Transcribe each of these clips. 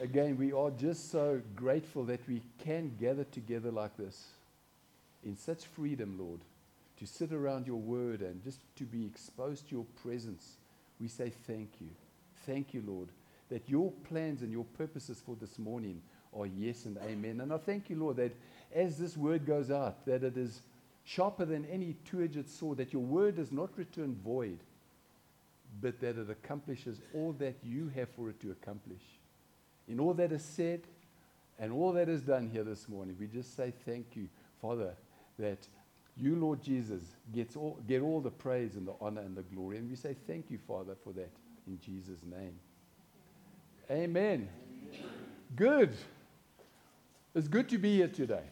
Again, we are just so grateful that we can gather together like this in such freedom, Lord, to sit around your word and just to be exposed to your presence. We say thank you. Thank you, Lord, that your plans and your purposes for this morning are yes and amen. And I thank you, Lord, that as this word goes out, that it is sharper than any two-edged sword, that your word does not return void, but that it accomplishes all that you have for it to accomplish. In all that is said and all that is done here this morning, we just say thank you, Father, that you, Lord Jesus, get all the praise and the honor and the glory. And we say thank you, Father, for that in Jesus' name. Amen. Good. It's good to be here today.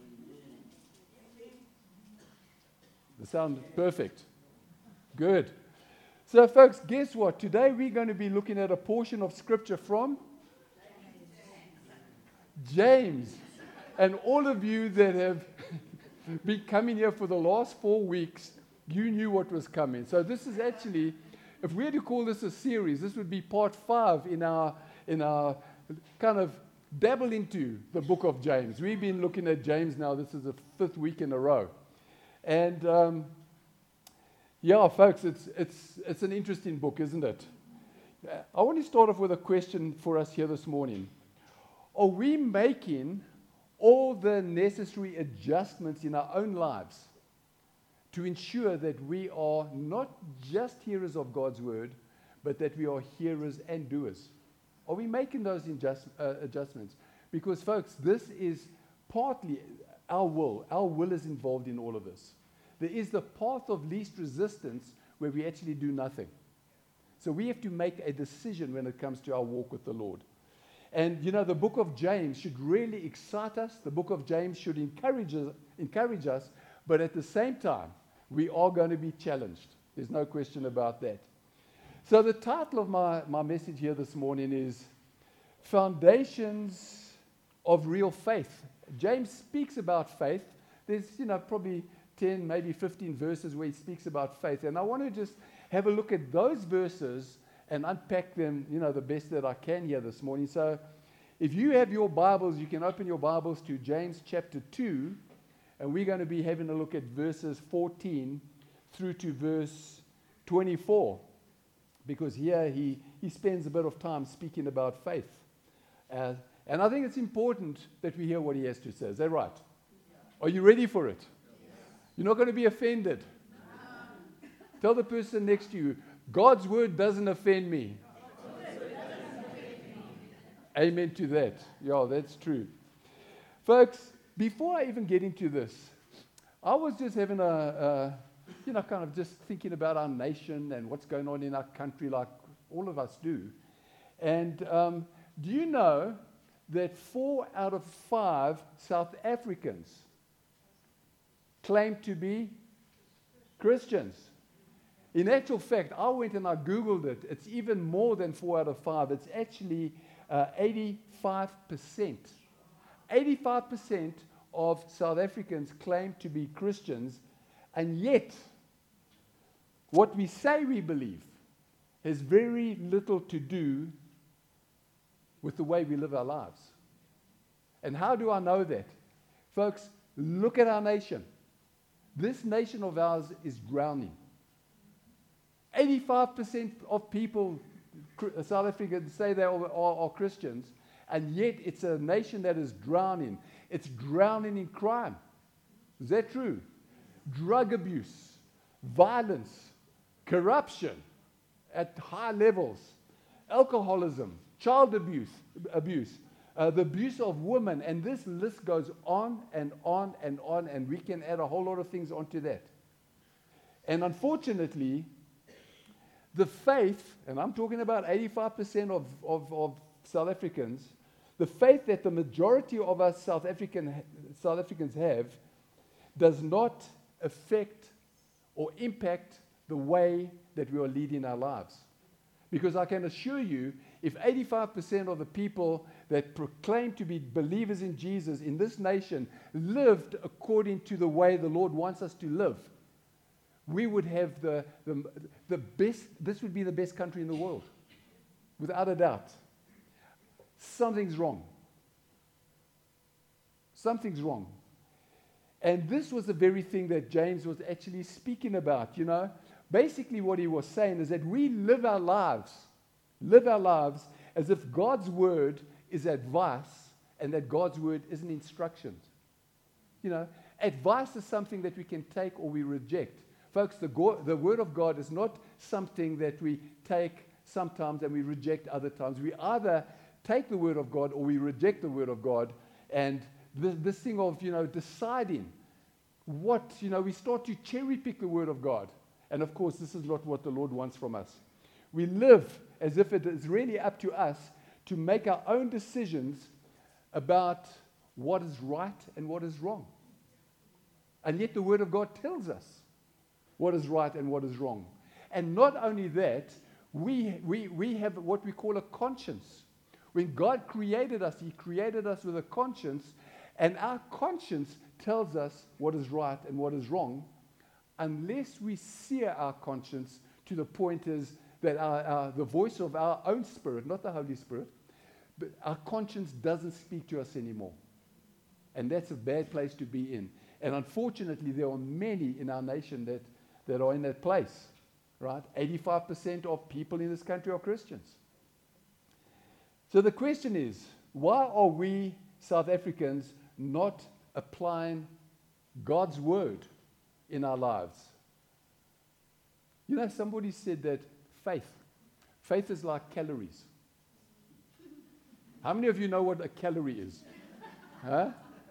The sound is perfect. Good. So, folks, guess what? Today we're going to be looking at a portion of Scripture from James. And all of you that have been coming here for the last 4 weeks, you knew what was coming. So this is actually, if we had to call this a series, this would be part 5 in our kind of dabble into the book of James. We've been looking at James now. This is the 5th week in a row. And yeah, folks, it's an interesting book, isn't it? I want to start off with a question for us here this morning. Are we making all the necessary adjustments in our own lives to ensure that we are not just hearers of God's word, but that we are hearers and doers? Are we making those adjustments? Because, folks, this is partly our will. Our will is involved in all of this. There is the path of least resistance where we actually do nothing. So we have to make a decision when it comes to our walk with the Lord. And, you know, the book of James should really excite us. The book of James should encourage us. But at the same time, we are going to be challenged. There's no question about that. So the title of my message here this morning is Foundations of Real Faith. James speaks about faith. There's, you know, probably 10, maybe 15 verses where he speaks about faith. And I want to just have a look at those verses and unpack them, you know, the best that I can here this morning. So if you have your Bibles, you can open your Bibles to James chapter 2, and we're going to be having a look at verses 14 through to verse 24, because here he spends a bit of time speaking about faith. And I think it's important that we hear what he has to say. Is that right? Are you ready for it? You're not going to be offended. Tell the person next to you, God's word doesn't offend me. Amen to that. Yeah, that's true. Folks, before I even get into this, I was just having kind of just thinking about our nation and what's going on in our country like all of us do. And do you know that 4 out of 5 South Africans claim to be Christians? In actual fact, I went and I Googled it. It's even more than 4 out of 5. It's actually 85%. 85% of South Africans claim to be Christians, and yet what we say we believe has very little to do with the way we live our lives. And how do I know that? Folks, look at our nation. This nation of ours is drowning. 85% of people, South Africans, say they are Christians, and yet it's a nation that is drowning. It's drowning in crime. Is that true? Drug abuse, violence, corruption at high levels, alcoholism, child abuse, the abuse of women, and this list goes on and on and on, and we can add a whole lot of things onto that. And unfortunately, the faith, and I'm talking about 85% of South Africans, the faith that the majority of us South Africans have does not affect or impact the way that we are leading our lives. Because I can assure you, if 85% of the people that proclaim to be believers in Jesus in this nation lived according to the way the Lord wants us to live, we would have the best, this would be the best country in the world, without a doubt. something's wrong. Something's wrong. And this was the very thing that James was actually speaking about, you know. Basically what he was saying is that we live our lives as if God's word is advice and that God's word isn't instructions. You know, advice is something that we can take or we reject. Folks, the word of God is not something that we take sometimes and we reject other times. We either take the word of God or we reject the word of God. And this thing of, you know, deciding what, you know, we start to cherry pick the word of God. And of course, this is not what the Lord wants from us. We live as if it is really up to us to make our own decisions about what is right and what is wrong. And yet the word of God tells us what is right and what is wrong. And not only that, we have what we call a conscience. When God created us, He created us with a conscience, and our conscience tells us what is right and what is wrong, unless we sear our conscience to the point is that the voice of our own spirit, not the Holy Spirit, but our conscience doesn't speak to us anymore. And that's a bad place to be in. And unfortunately, there are many in our nation that are in that place, right? 85% of people in this country are Christians. So the question is, why are we South Africans not applying God's word in our lives? You know, somebody said that faith is like calories. How many of you know what a calorie is? Huh?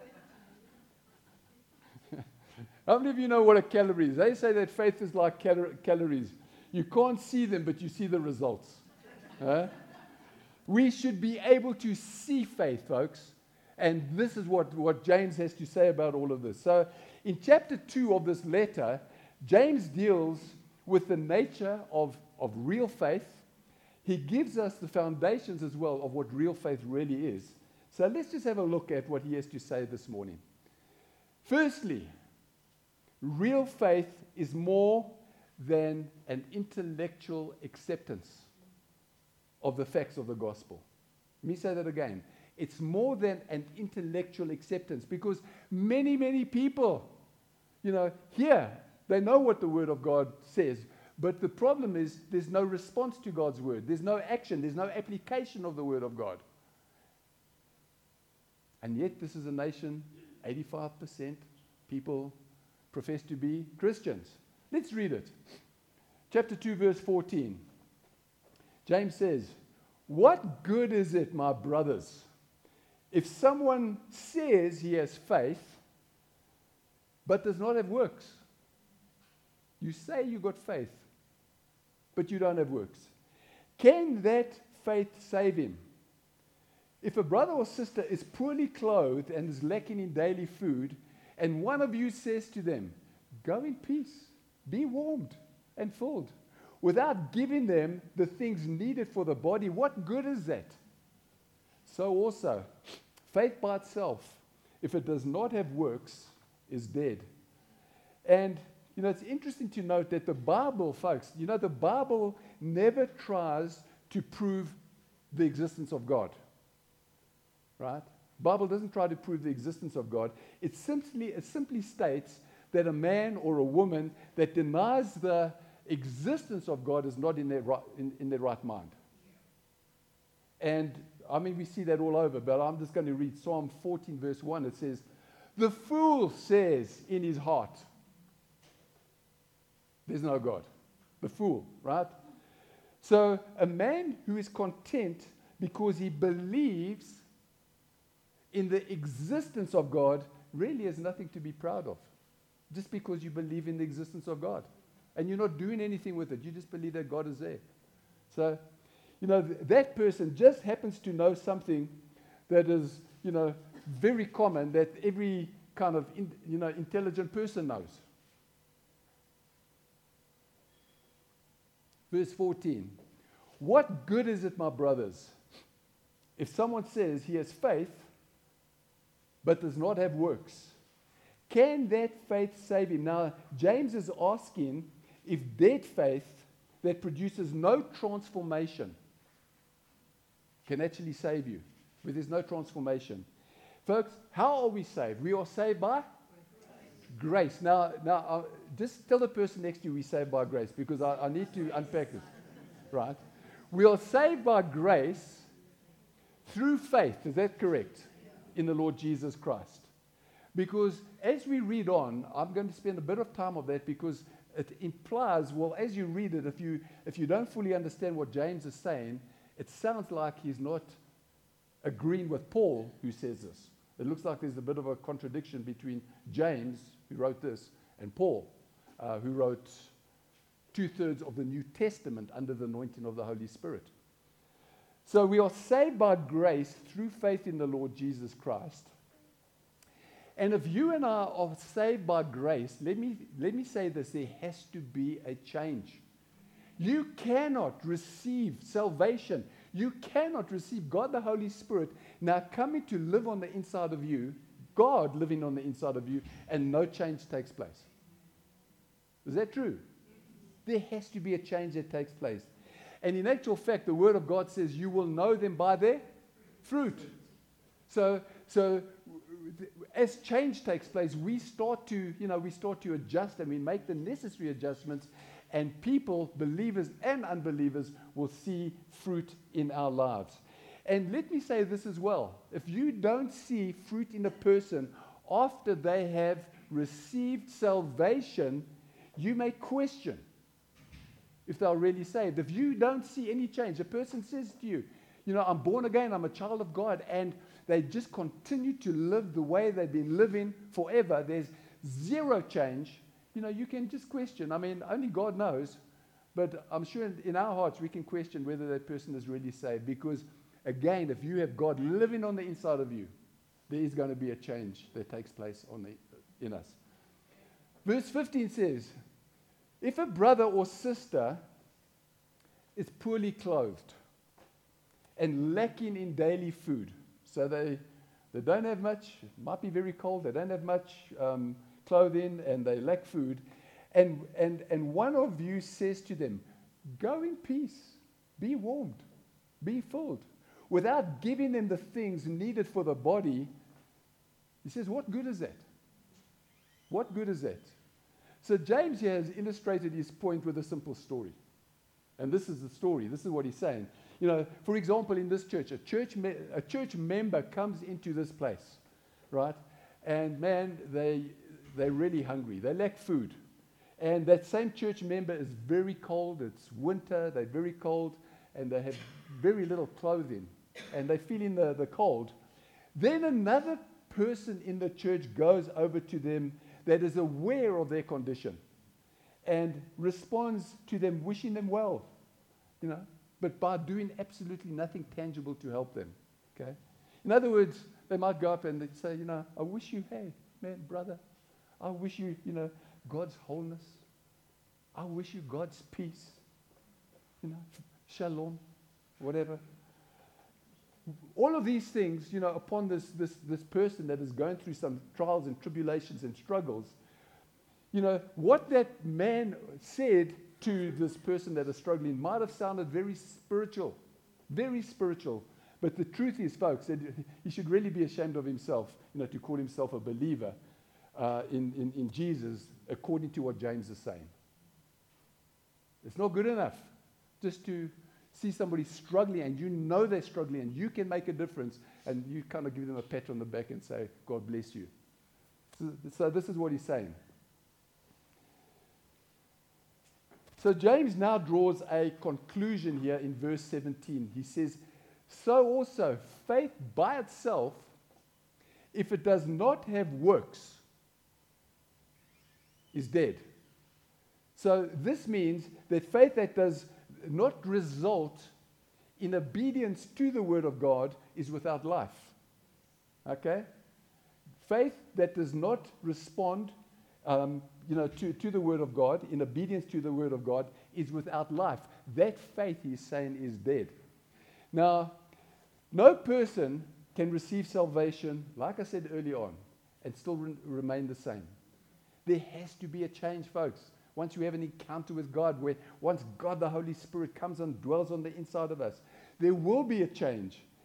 How many of you know what a calorie is? They say that faith is like calories. You can't see them, but you see the results. Huh? We should be able to see faith, folks. And this is what James has to say about all of this. So in chapter 2 of this letter, James deals with the nature of real faith. He gives us the foundations as well of what real faith really is. So let's just have a look at what he has to say this morning. Firstly, real faith is more than an intellectual acceptance of the facts of the gospel. Let me say that again. It's more than an intellectual acceptance, because many, many people, you know, here, they know what the word of God says, but the problem is there's no response to God's word. There's no action. There's no application of the word of God. And yet this is a nation, 85% people profess to be Christians. Let's read it. Chapter 2, verse 14. James says, "What good is it, my brothers, if someone says he has faith, but does not have works?" You say you got faith, but you don't have works. Can that faith save him? If a brother or sister is poorly clothed and is lacking in daily food, and one of you says to them, "Go in peace, be warmed and filled," without giving them the things needed for the body, what good is that? So also, faith by itself, if it does not have works, is dead. And, you know, it's interesting to note that the Bible, folks, you know, the Bible never tries to prove the existence of God. Right? The Bible doesn't try to prove the existence of God. It simply states that a man or a woman that denies the existence of God is not in their right mind. And, I mean, we see that all over, but I'm just going to read Psalm 14, verse 1. It says, "The fool says in his heart, there's no God." The fool, right? So a man who is content because he believes in the existence of God really has nothing to be proud of. Just because you believe in the existence of God. And you're not doing anything with it. You just believe that God is there. So, you know, that person just happens to know something that is, you know, very common that every kind of, intelligent person knows. Verse 14. "What good is it, my brothers, if someone says he has faith but does not have works? Can that faith save him?" Now, James is asking if dead faith that produces no transformation can actually save you. where there's no transformation. Folks, how are we saved? We are saved by grace. Now, just tell the person next to you we're saved by grace, because I need to unpack this. Right? We are saved by grace through faith. Is that correct? In the Lord Jesus Christ. Because as we read on, I'm going to spend a bit of time on that, because it implies, well, as you read it, if you don't fully understand what James is saying, it sounds like he's not agreeing with Paul, who says this. It looks like there's a bit of a contradiction between James, who wrote this, and Paul, who wrote 2/3 of the New Testament under the anointing of the Holy Spirit. So we are saved by grace through faith in the Lord Jesus Christ. And if you and I are saved by grace, let me say this, there has to be a change. You cannot receive salvation. You cannot receive God the Holy Spirit now coming to live on the inside of you, God living on the inside of you, and no change takes place. Is that true? There has to be a change that takes place. And in actual fact, the Word of God says you will know them by their fruit. So as change takes place, we start to adjust, and we make the necessary adjustments, and people, believers and unbelievers, will see fruit in our lives. And let me say this as well. If you don't see fruit in a person after they have received salvation, you may question if they're really saved. If you don't see any change, a person says to you, I'm born again, I'm a child of God, and they just continue to live the way they've been living forever, there's zero change, you can just question. I mean, only God knows, but I'm sure in our hearts we can question whether that person is really saved, because, again, if you have God living on the inside of you, there is going to be a change that takes place in us. Verse 15 says, if a brother or sister is poorly clothed and lacking in daily food, so they don't have much, it might be very cold, they don't have much clothing, and they lack food, and one of you says to them, go in peace, be warmed, be filled, without giving them the things needed for the body, he says, what good is that? What good is that? So James here has illustrated his point with a simple story. And this is the story. This is what he's saying. For example, in this church, a church member comes into this place, right? And man, they're really hungry. They lack food. And that same church member is very cold. It's winter. They're very cold. And they have very little clothing. And they're feeling the cold. Then another person in the church goes over to them that is aware of their condition and responds to them, wishing them well, but by doing absolutely nothing tangible to help them. Okay? In other words, they might go up and they say, I wish you, hey, man, brother, I wish you, God's wholeness. I wish you God's peace. Shalom, whatever. All of these things, upon this person that is going through some trials and tribulations and struggles, what that man said to this person that is struggling might have sounded very spiritual. But the truth is, folks, that he should really be ashamed of himself, to call himself a believer in Jesus, according to what James is saying. It's not good enough just to see somebody struggling, and they're struggling, and you can make a difference, and you kind of give them a pat on the back and say, God bless you. So this is what he's saying. So James now draws a conclusion here in verse 17. He says, so also faith by itself, if it does not have works, is dead. So this means that faith that does not result in obedience to the Word of God is without life. Okay? Faith that does not respond to the Word of God, in obedience to the Word of God, is without life. That faith, he's saying, is dead. Now, no person can receive salvation, like I said early on, and still remain the same. There has to be a change, folks. Once you have an encounter with God, once God the Holy Spirit comes and dwells on the inside of us, there will be a change.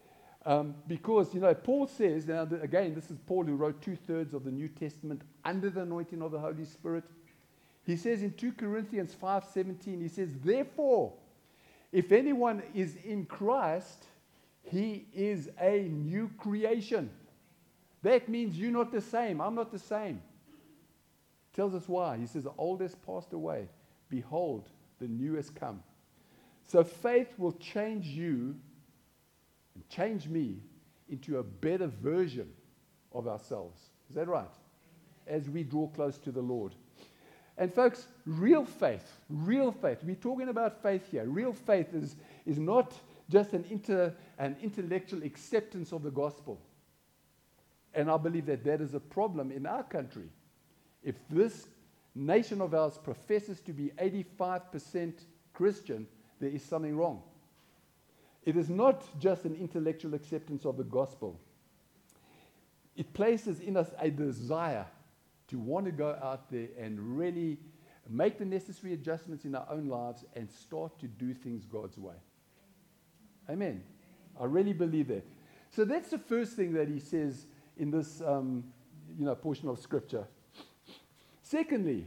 Because, Paul says, now again, this is Paul who wrote 2/3 of the New Testament under the anointing of the Holy Spirit. He says in 2 Corinthians 5:17, he says, therefore, if anyone is in Christ, he is a new creation. That means you're not the same. I'm not the same. Tells us why. He says, the old has passed away. Behold, the new has come. So faith will change you and change me into a better version of ourselves. Is that right? As we draw close to the Lord. And folks, real faith, we're talking about faith here. Real faith is not just an intellectual acceptance of the gospel. And I believe that is a problem in our country. If this nation of ours professes to be 85% Christian, there is something wrong. It is not just an intellectual acceptance of the gospel. It places in us a desire to want to go out there and really make the necessary adjustments in our own lives and start to do things God's way. Amen. I really believe that. So that's the first thing that he says in this portion of Scripture. Secondly,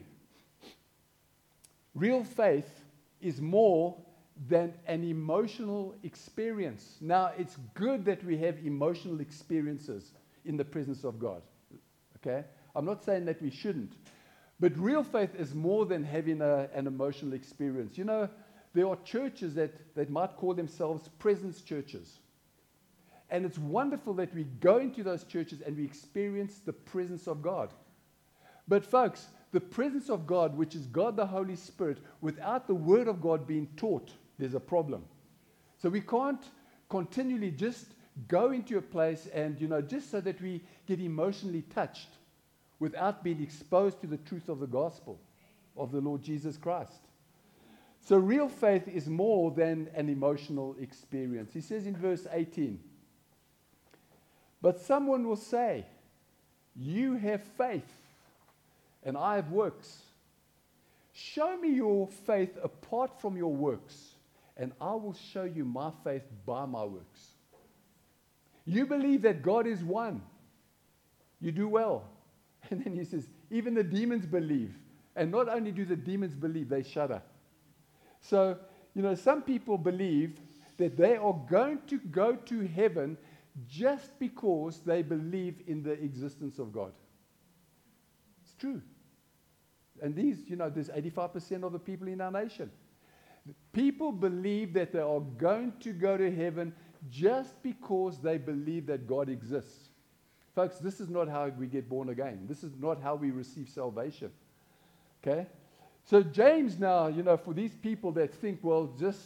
real faith is more than an emotional experience. Now, it's good that we have emotional experiences in the presence of God. Okay? I'm not saying that we shouldn't. But real faith is more than having an emotional experience. There are churches that might call themselves presence churches. And it's wonderful that we go into those churches and we experience the presence of God. But folks, the presence of God, which is God the Holy Spirit, without the Word of God being taught, there's a problem. So we can't continually just go into a place and, just so that we get emotionally touched without being exposed to the truth of the gospel of the Lord Jesus Christ. So real faith is more than an emotional experience. He says in verse 18, but someone will say, you have faith and I have works. Show me your faith apart from your works, and I will show you my faith by my works. You believe that God is one. You do well. And then he says, even the demons believe. And not only do the demons believe, they shudder. So, some people believe that they are going to go to heaven just because they believe in the existence of God. It's true. And there's 85% of the people in our nation. People believe that they are going to go to heaven just because they believe that God exists. Folks, this is not how we get born again. This is not how we receive salvation. Okay? So James now, for these people that think, well, just,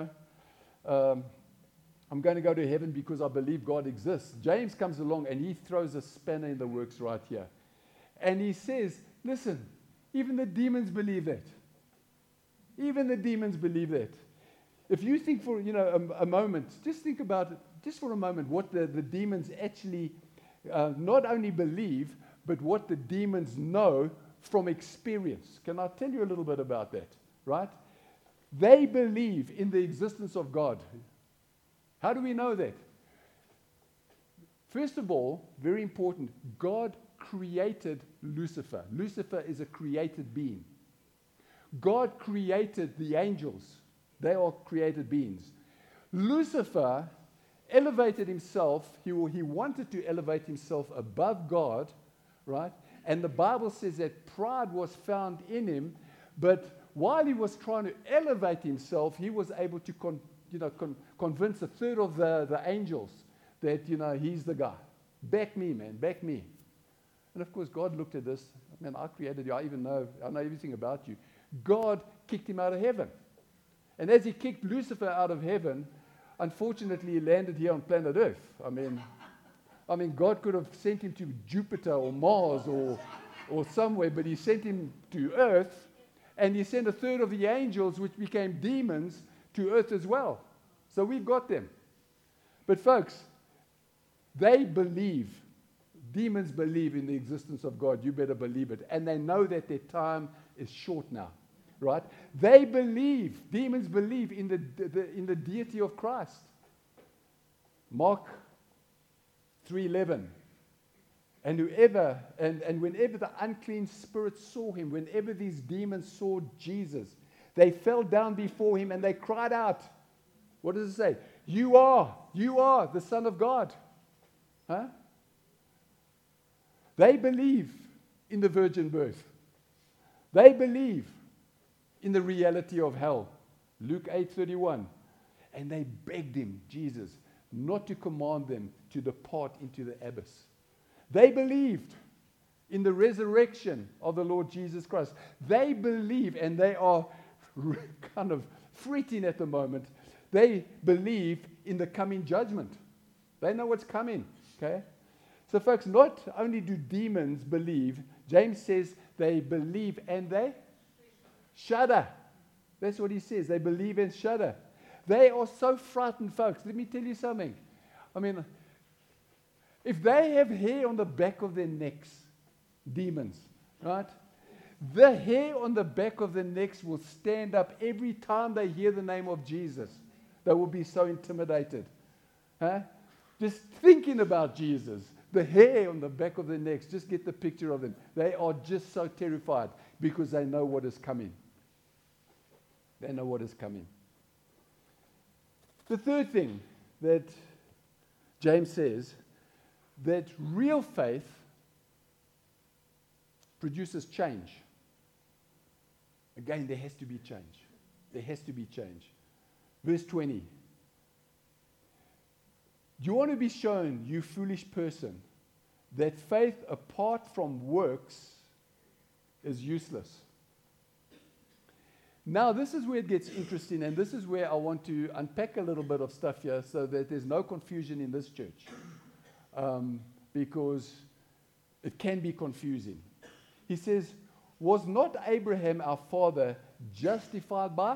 I'm going to go to heaven because I believe God exists. James comes along and he throws a spanner in the works right here. And he says, listen, even the demons believe that. Even the demons believe that. If you think for, a moment, just think about it, just for a moment, what the demons actually not only believe, but what the demons know from experience. Can I tell you a little bit about that? Right? They believe in the existence of God. How do we know that? First of all, very important, God created Lucifer. Lucifer is a created being. God created the angels. They are created beings. Lucifer elevated himself. He wanted to elevate himself above God, right? And the Bible says that pride was found in him, but while he was trying to elevate himself, he was able to convince a third of the angels that, he's the guy. Back me, man, back me. And of course, God looked at this. Man, I created you. I know everything about you. God kicked him out of heaven. And as he kicked Lucifer out of heaven, unfortunately, he landed here on planet Earth. I mean, God could have sent him to Jupiter or Mars or somewhere, but he sent him to Earth, and he sent a third of the angels, which became demons, to Earth as well. So we've got them. But folks, they believe, demons believe in the existence of God. You better believe it. And they know that their time is short now. Right? They believe, demons believe in the deity of Christ. Mark 3:11. And whenever the unclean spirits saw him, whenever these demons saw Jesus, they fell down before him and they cried out. What does it say? You are the Son of God. Huh? They believe in the virgin birth. They believe in the reality of hell. Luke 8:31. And they begged him, Jesus, not to command them to depart into the abyss. They believed in the resurrection of the Lord Jesus Christ. They believe, and they are kind of fretting at the moment. They believe in the coming judgment. They know what's coming. Okay? So, folks, not only do demons believe, James says they believe and they shudder. That's what he says. They believe and shudder. They are so frightened, folks. Let me tell you something. I mean, if they have hair on the back of their necks, demons, right? The hair on the back of their necks will stand up every time they hear the name of Jesus. They will be so intimidated. Huh? Just thinking about Jesus, the hair on the back of their necks, just get the picture of them. They are just so terrified because they know what is coming. They know what is coming. The third thing that James says, that real faith produces change. Again, there has to be change. There has to be change. Verse 20. Do you want to be shown, you foolish person, that faith apart from works is useless? Now, this is where it gets interesting, and this is where I want to unpack a little bit of stuff here so that there's no confusion in this church. Because it can be confusing. He says, was not Abraham our father justified by?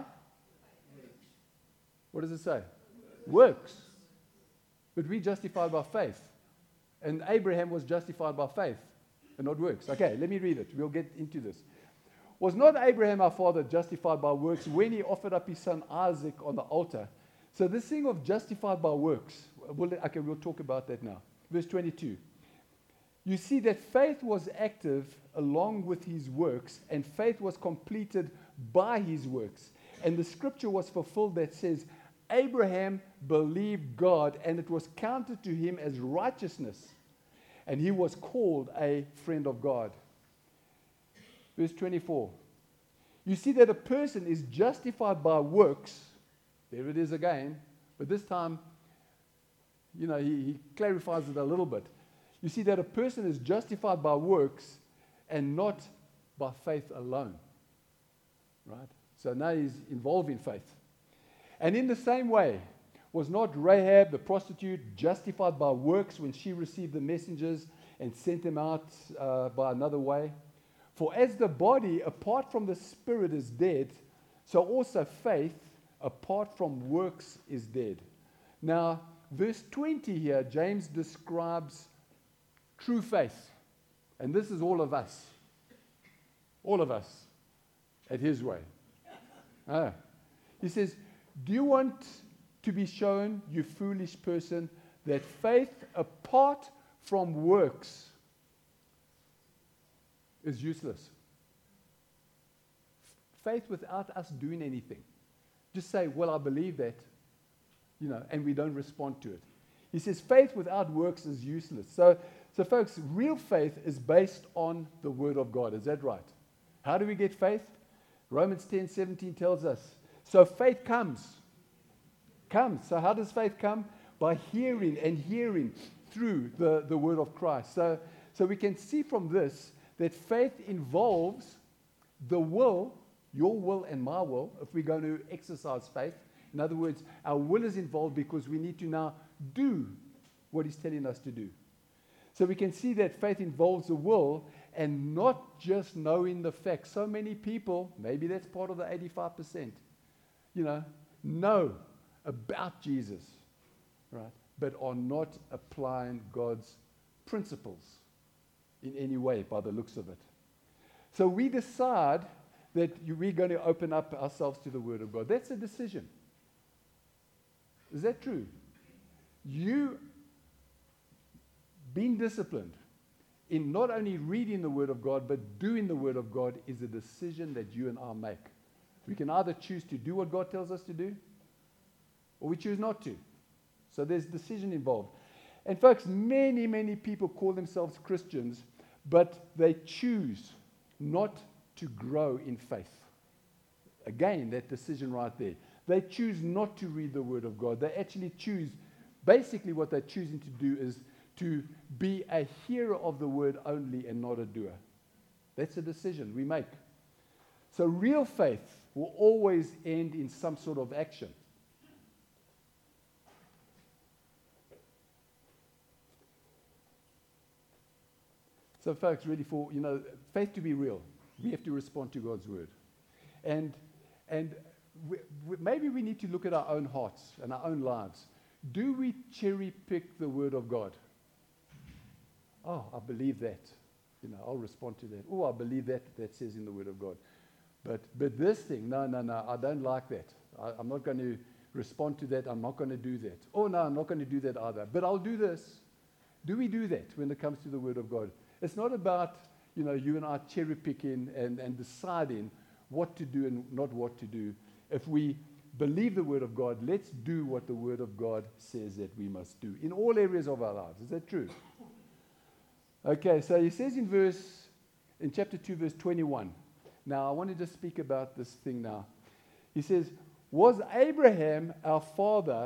What does it say? Works. But we justified by faith. And Abraham was justified by faith and not works. Okay, let me read it. We'll get into this. Was not Abraham our father justified by works when he offered up his son Isaac on the altar? So this thing of justified by works, we'll talk about that now. Verse 22. You see that faith was active along with his works, and faith was completed by his works. And the scripture was fulfilled that says, Abraham believed God, and it was counted to him as righteousness, and he was called a friend of God. Verse 24. You see that a person is justified by works. There it is again. But this time, he clarifies it a little bit. You see that a person is justified by works and not by faith alone. Right? So now he's involved in faith. And in the same way, was not Rahab the prostitute justified by works when she received the messengers and sent them out by another way? For as the body apart from the spirit is dead, so also faith apart from works is dead. Now, verse 20 here, James describes true faith. And this is all of us. All of us at his way. He says, do you want to be shown, you foolish person, that faith apart from works is useless? Faith without us doing anything. Just say, well, I believe that, and we don't respond to it. He says faith without works is useless. So folks, real faith is based on the Word of God. Is that right? How do we get faith? Romans 10:17 tells us. So faith comes. So how does faith come? By hearing, and hearing through the Word of Christ. So we can see from this that faith involves the will, your will and my will, if we're going to exercise faith. In other words, our will is involved because we need to now do what he's telling us to do. So we can see that faith involves the will and not just knowing the facts. So many people, maybe that's part of the 85%, know about Jesus, right? But are not applying God's principles in any way by the looks of it. So we decide that we're going to open up ourselves to the Word of God. That's a decision. Is that true? being disciplined in not only reading the Word of God, but doing the Word of God is a decision that you and I make. We can either choose to do what God tells us to do, or we choose not to. So there's decision involved. And folks, many, many people call themselves Christians, but they choose not to grow in faith. Again, that decision right there. They choose not to read the Word of God. They actually choose, basically what they're choosing to do is to be a hearer of the Word only and not a doer. That's a decision we make. So real faith will always end in some sort of action. So folks, really for, faith to be real, we have to respond to God's Word. And maybe we need to look at our own hearts and our own lives. Do we cherry pick the Word of God? Oh, I believe that. I'll respond to that. Oh, I believe that says in the Word of God. But this thing, no, I don't like that. I'm not going to respond to that. I'm not going to do that. Oh, no, I'm not going to do that either. But I'll do this. Do we do that when it comes to the Word of God? It's not about, you and I cherry picking and deciding what to do and not what to do. If we believe the Word of God, let's do what the Word of God says that we must do in all areas of our lives. Is that true? Okay, so he says in chapter 2, verse 21. Now, I want to just speak about this thing now. He says, was not Abraham our father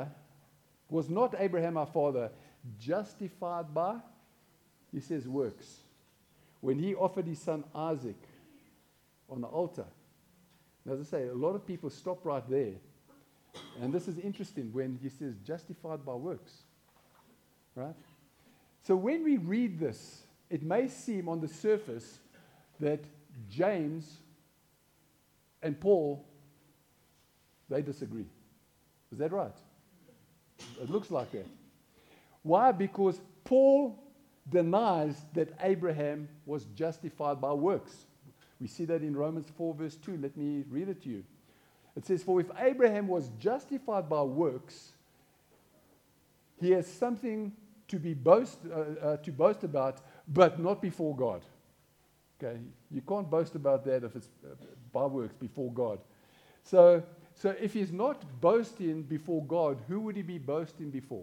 justified by? He says works. When he offered his son Isaac on the altar. Now, as I say, a lot of people stop right there. And this is interesting when he says justified by works. Right? So when we read this, it may seem on the surface that James and Paul, they disagree. Is that right? It looks like that. Why? Because Paul denies that Abraham was justified by works. We see that in Romans 4, verse 2. Let me read it to you. It says, for if Abraham was justified by works, he has something to boast about, but not before God. Okay, you can't boast about that if it's by works before God. So if he's not boasting before God, who would he be boasting before?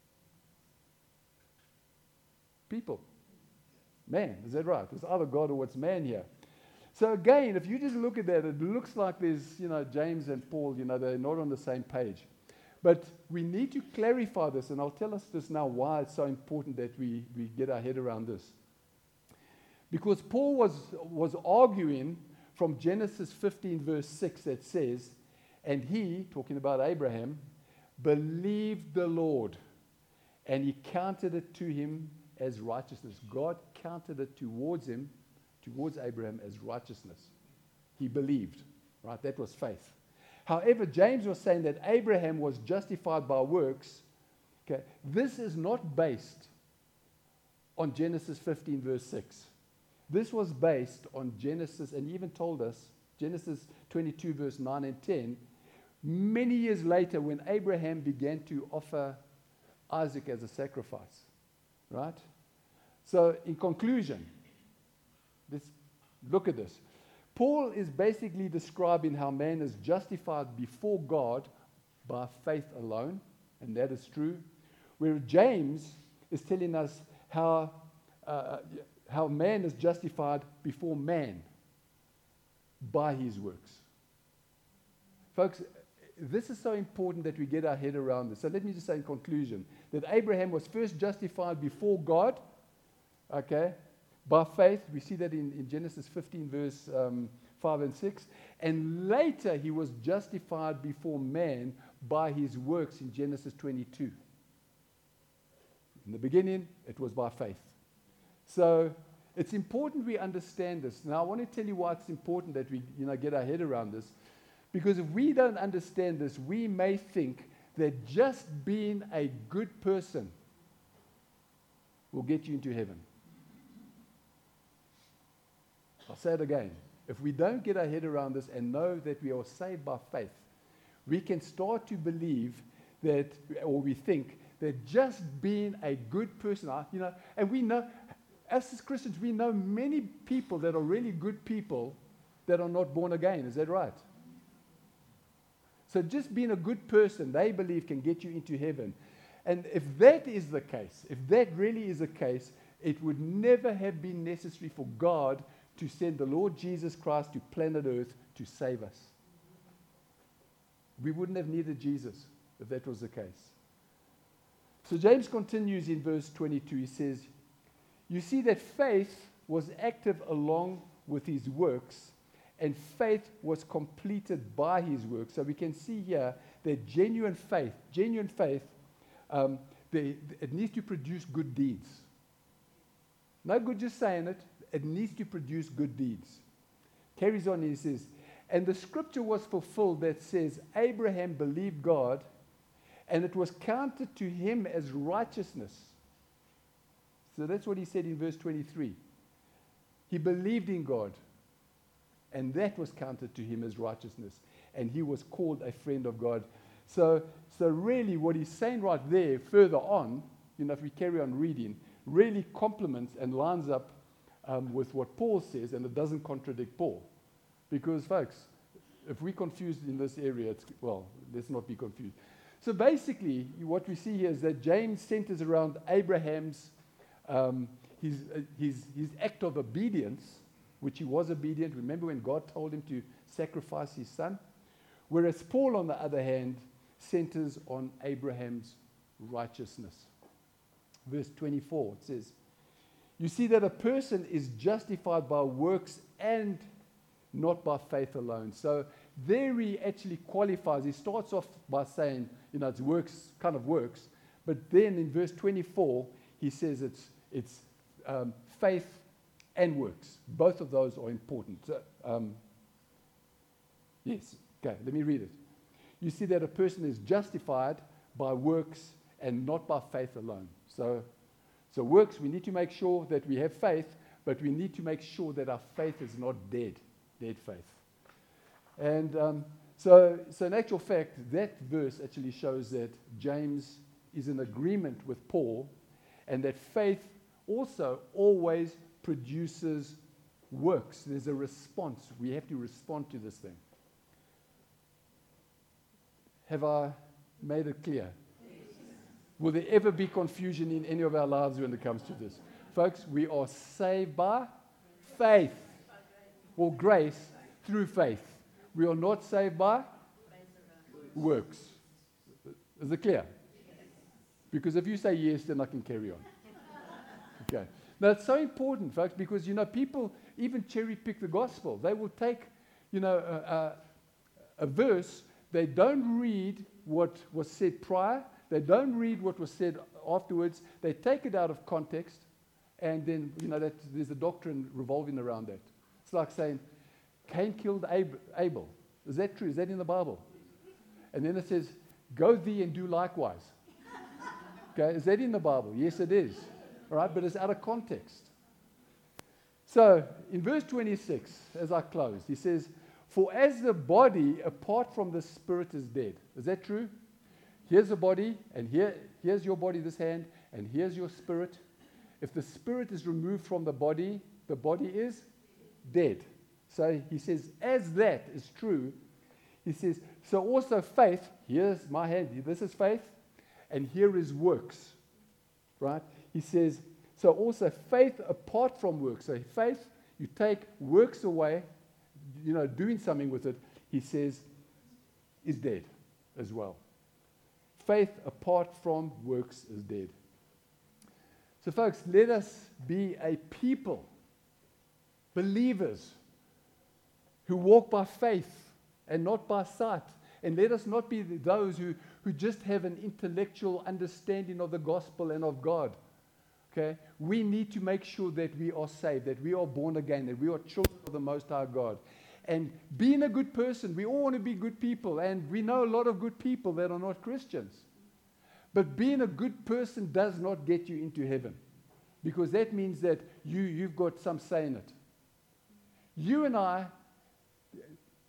People. Man, is that right? It's either God or it's man here. So again, if you just look at that, it looks like there's, James and Paul, they're not on the same page. But we need to clarify this, and I'll tell us this now why it's so important that we get our head around this. Because Paul was arguing from Genesis 15, verse 6, that says, and he, talking about Abraham, believed the Lord, and he counted it to him as righteousness. God counted it towards Abraham as righteousness. He believed, right? That was faith. However, James was saying that Abraham was justified by works. Okay, this is not based on Genesis 15, verse 6. This was based on Genesis, and he even told us, Genesis 22, verse 9 and 10, many years later when Abraham began to offer Isaac as a sacrifice. Right? So, in conclusion, let's look at this. Paul is basically describing how man is justified before God by faith alone, and that is true. Where James is telling us how man is justified before man by his works. Folks, this is so important that we get our head around this. So let me just say in conclusion that Abraham was first justified before God, okay, by faith. We see that in Genesis 15, verse 5 and 6. And later he was justified before man by his works in Genesis 22. In the beginning, it was by faith. So it's important we understand this. Now, I want to tell you why it's important that we get our head around this. Because if we don't understand this, we may think that just being a good person will get you into heaven. I'll say it again. If we don't get our head around this and know that we are saved by faith, we can start to believe that, or we think that just being a good person, and we know, us as Christians, we know many people that are really good people that are not born again. Is that right? So just being a good person, they believe, can get you into heaven. And if that is the case, if that really is the case, it would never have been necessary for God to send the Lord Jesus Christ to planet Earth to save us. We wouldn't have needed Jesus if that was the case. So James continues in verse 22. He says, you see that faith was active along with his works, and faith was completed by his works. So we can see here that genuine faith, it needs to produce good deeds. No good just saying it. It needs to produce good deeds. Carries on and he says, and the scripture was fulfilled that says, Abraham believed God, and it was counted to him as righteousness. So that's what he said in verse 23. He believed in God, and that was counted to him as righteousness, and he was called a friend of God. So really what he's saying right there, further on, if we carry on reading, really complements and lines up with what Paul says, and it doesn't contradict Paul. Because, folks, if we're confused in this area, let's not be confused. So basically, what we see here is that James centers around Abraham's, his act of obedience, which he was obedient. Remember when God told him to sacrifice his son? Whereas Paul, on the other hand, centers on Abraham's righteousness. Verse 24, it says, you see that a person is justified by works and not by faith alone. So there he actually qualifies. He starts off by saying, it's works, kind of works. But then in verse 24, he says it's faith and works. Both of those are important. Yes. Okay, let me read it. You see that a person is justified by works and not by faith alone. So works, we need to make sure that we have faith, but we need to make sure that our faith is not dead faith. And so in actual fact, that verse actually shows that James is in agreement with Paul, and that faith also always produces works. There's a response. We have to respond to this thing. Have I made it clear? Will there ever be confusion in any of our lives when it comes to this? Folks, we are saved by faith or grace through faith. We are not saved by works. Is it clear? Because if you say yes, then I can carry on. Okay. Now, it's so important, folks, because, people even cherry pick the gospel. They will take, a verse. They don't read what was said prior. They don't read what was said afterwards. They take it out of context, and then, there's a doctrine revolving around that. It's like saying, Cain killed Abel. Is that true? Is that in the Bible? And then it says, go thee and do likewise. Okay, is that in the Bible? Yes, it is. All right, but it's out of context. So, in verse 26, as I close, he says, for as the body apart from the spirit is dead. Is that true? Here's the body, and here's your body, this hand, and here's your spirit. If the spirit is removed from the body is dead. So he says, as that is true, he says, so also faith, here's my hand, this is faith, and here is works. Right? He says, so also faith apart from works. So faith, you take works away, doing something with it, he says, is dead as well. Faith apart from works is dead. So folks, let us be a people, believers, who walk by faith and not by sight. And let us not be those who just have an intellectual understanding of the gospel and of God. Okay? We need to make sure that we are saved, that we are born again, that we are children of the Most High God. And being a good person, we all want to be good people, and we know a lot of good people that are not Christians. But being a good person does not get you into heaven, because that means that you've got some say in it. You and I,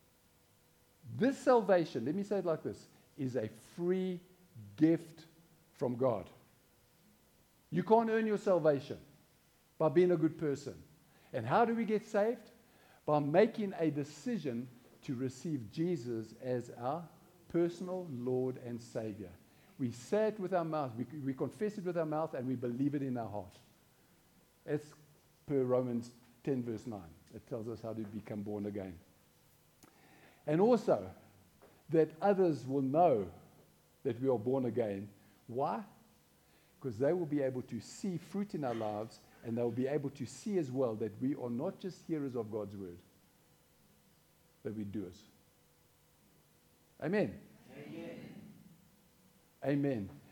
this salvation, let me say it like this, is a free gift from God. You can't earn your salvation by being a good person. And how do we get saved? By making a decision to receive Jesus as our personal Lord and Savior. We say it with our mouth, we confess it with our mouth, and we believe it in our heart. As per Romans 10 verse 9. It tells us how to become born again. And also, that others will know that we are born again. Why? Because they will be able to see fruit in our lives, and they will be able to see as well that we are not just hearers of God's word, but we doers. Amen. Amen. Amen.